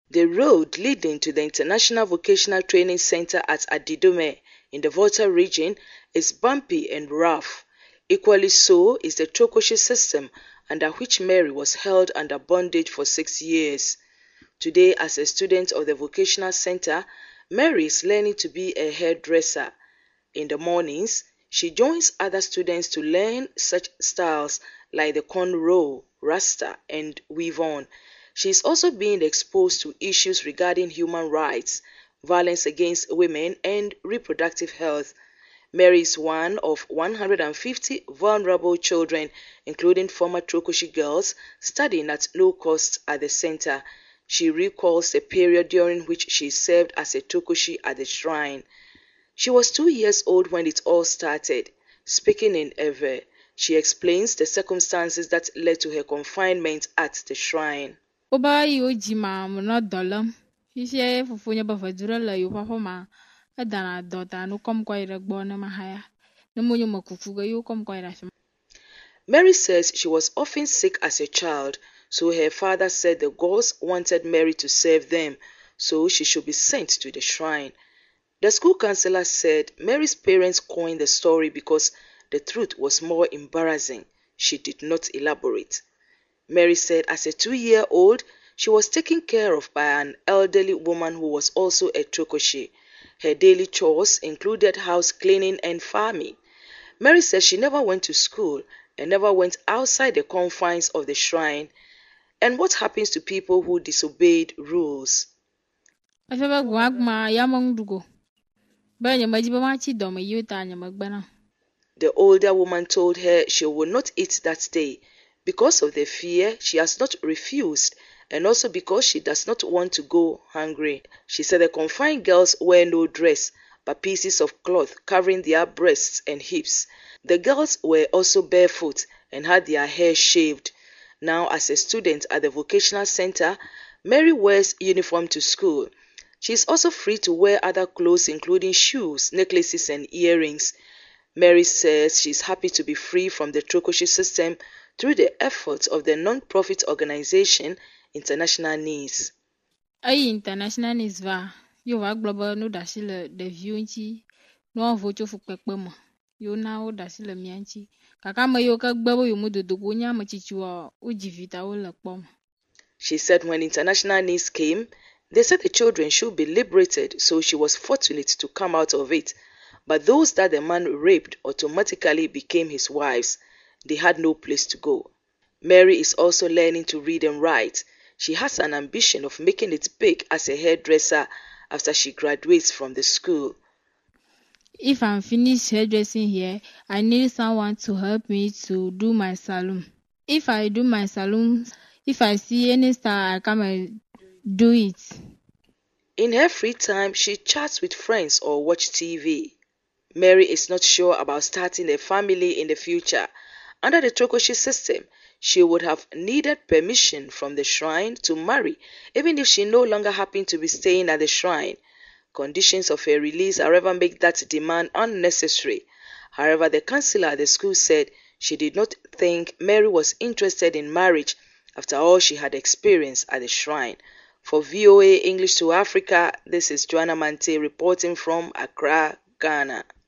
The road leading to the International Vocational Training Center at Adidome in the Volta region is bumpy and rough. Equally so is the Trokoshi system, under which Mary was held under bondage for 6 years. Today, as a student of the vocational center, Mary is learning to be a hairdresser. In the mornings, she joins other students to learn such styles like the cornrow, rasta, and weave-on. She is also being exposed to issues regarding human rights, violence against women, and reproductive health. Mary is one of 150 vulnerable children, including former Trokoshi girls, studying at no cost at the center. She recalls the period during which she served as a Trokoshi at the shrine. She was 2 years old when it all started. Speaking in Ewe, she explains the circumstances that led to her confinement at the shrine. Oba yo jima muna dolam. Fishe fufunya bafadura la yo papa adana dota no kom kwa iregbona mahaya. Nemunyo makufuga yo kom kwa irashima. Mary says she was often sick as a child, so her father said the gods wanted Mary to serve them, so she should be sent to the shrine. The school counselor said Mary's parents coined the story because the truth was more embarrassing. She did not elaborate. Mary said as a 2-year-old, she was taken care of by an elderly woman who was also a Trokoshi. Her daily chores included house cleaning and farming. Mary said she never went to school and never went outside the confines of the shrine. And what happens to people who disobeyed rules? The older woman told her she would not eat that day. Because of the fear, she has not refused, and also because she does not want to go hungry. She said the confined girls wear no dress, but pieces of cloth covering their breasts and hips. The girls were also barefoot and had their hair shaved. Now, as a student at the vocational center, Mary wears uniform to school. She is also free to wear other clothes including shoes, necklaces, and earrings. Mary says she is happy to be free from the Trokoshi system through the efforts of the non-profit organization International Needs. International Needs va yo va global no dashi le deviunchi no vocho fukpekpemo yo na o dashi le mianchi kaka me yo ka gbebo yo mododogo nya machichua o jivita o le kpom. She said when International Needs came, they said the children should be liberated, so she was fortunate to come out of it. But those that the man raped automatically became his wives. They had no place to go. Mary is also learning to read and write. She has an ambition of making it big as a hairdresser after she graduates from the school. If I'm finished hairdressing here, I need someone to help me to do my salon. If I do my salon, if I see any star, I come and do it. In her free time, she chats with friends or watch TV. Mary is not sure about starting a family in the future. Under the Trokoshi system, she would have needed permission from the shrine to marry, even if she no longer happened to be staying at the shrine. Conditions of her release, however, make that demand unnecessary. However, the counselor at the school said she did not think Mary was interested in marriage after all she had experienced at the shrine. For VOA English to Africa, this is Joanna Mante reporting from Accra, Ghana.